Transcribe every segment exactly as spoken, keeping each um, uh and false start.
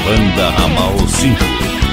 Banda Ramal cinco.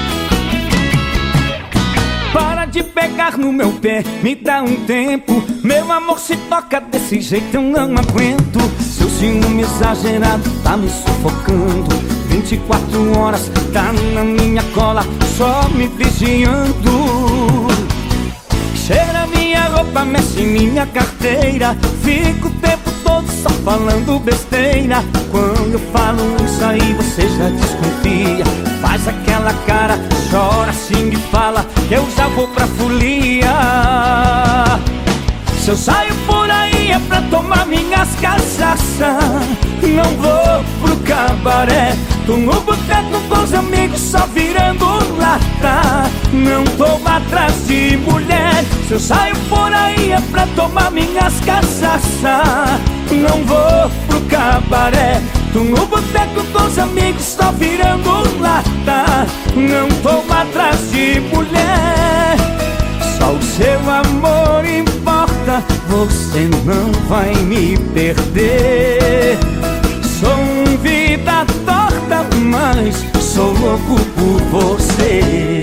Para de pegar no meu pé, me dá um tempo. Meu amor, se toca desse jeito eu não aguento. Seu ciúme exagerado tá me sufocando. Vinte e quatro horas tá na minha cola, só me vigiando. Cheira minha roupa, mexe minha carteira. Fico o tempo todo só falando besteira. Quando eu falo isso aí você já desconfia. Faz aquela cara, chora, xinga e fala que eu já vou pra folia. Se eu saio por aí é pra tomar minhas cachaça. Não vou pro cabaré, tô no boteco com os amigos só virando lata. Não tô atrás de mulher. Se eu saio por aí é pra tomar minhas cachaça. Não vou pro cabaré, tô no boteco com os amigos só virando lata. Não tô atrás de mulher. Só o seu amor importa, você não vai me perder. Sou um vida torta, mas sou louco por você.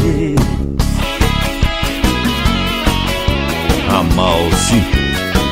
Ramal cinco.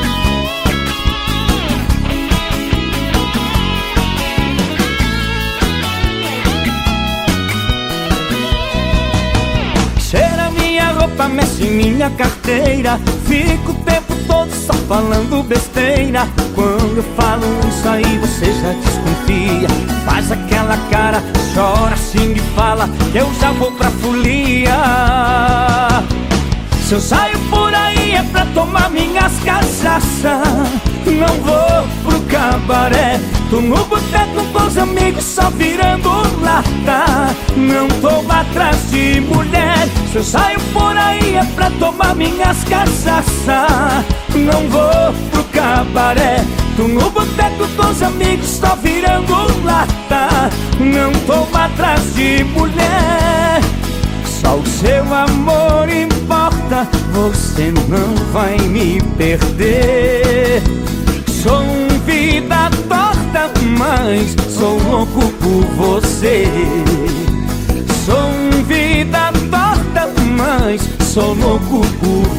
Cheira minha roupa, mexe minha carteira. Fico o tempo todo só falando besteira. Quando eu falo isso aí você já desconfia. Faz aquela cara, chora, xinga e fala que eu já vou pra folia. Se eu saio por aí é pra tomar minhas cachaça. Não vou pro cabaré, tô no boteco com os amigos só virando lata. Não tô atrás de mulher. Se eu saio por aí é pra tomar minhas cachaça. Não vou pro cabaré, tô no boteco com os amigos só virando lata. Não tô atrás de mulher. Só o seu amor importa, você não vai me perder. Sou um vida torta, mas sou louco por você. Sou um vida torta, mas sou louco por